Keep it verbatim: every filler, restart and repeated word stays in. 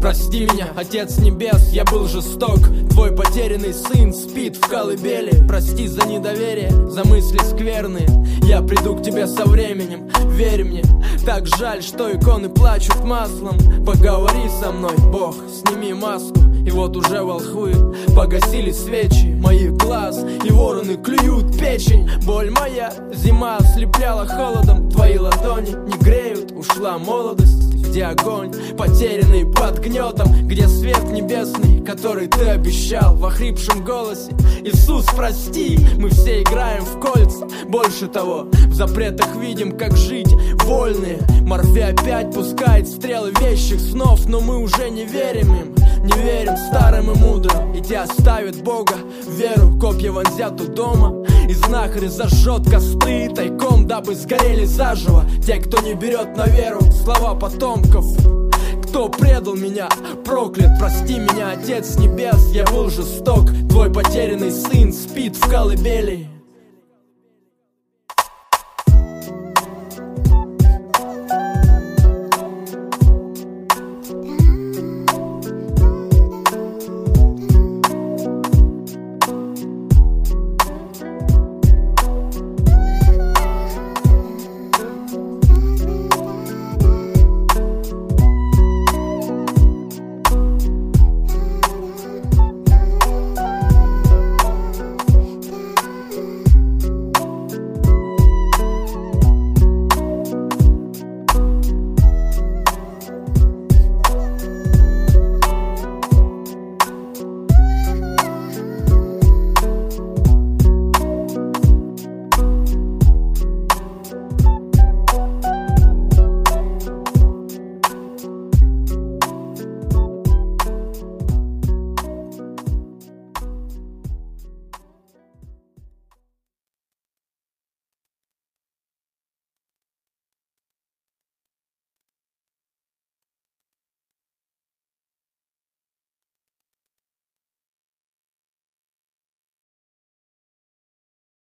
Прости меня, Отец Небес, я был жесток. Твой потерянный сын спит в колыбели. Прости за недоверие, за мысли скверные. Я приду к тебе со временем, верь мне. Так жаль, что иконы плачут маслом. Поговори со мной, Бог, сними маску. И вот уже волхвы погасили свечи моих глаз, и вороны клюют печень. Боль моя, зима ослепляла холодом. Твои ладони не греют, ушла молодость. Где огонь, потерянный под гнетом, где свет небесный, который ты обещал в охрипшем голосе. Иисус, прости, мы все играем в кольца. Больше того, в запретах видим, как жить вольные. Морфей опять пускает стрелы вещих снов, но мы уже не верим им, не верим старым и мудрым. И тебя оставит Бога веру, копья вонзят у дома, и знахарь зажжет костры тайком, дабы сгорели заживо те, кто не берет на веру слова потомков. Кто предал меня, проклят, прости меня, Отец Небес, я был жесток. Твой потерянный сын спит в колыбели.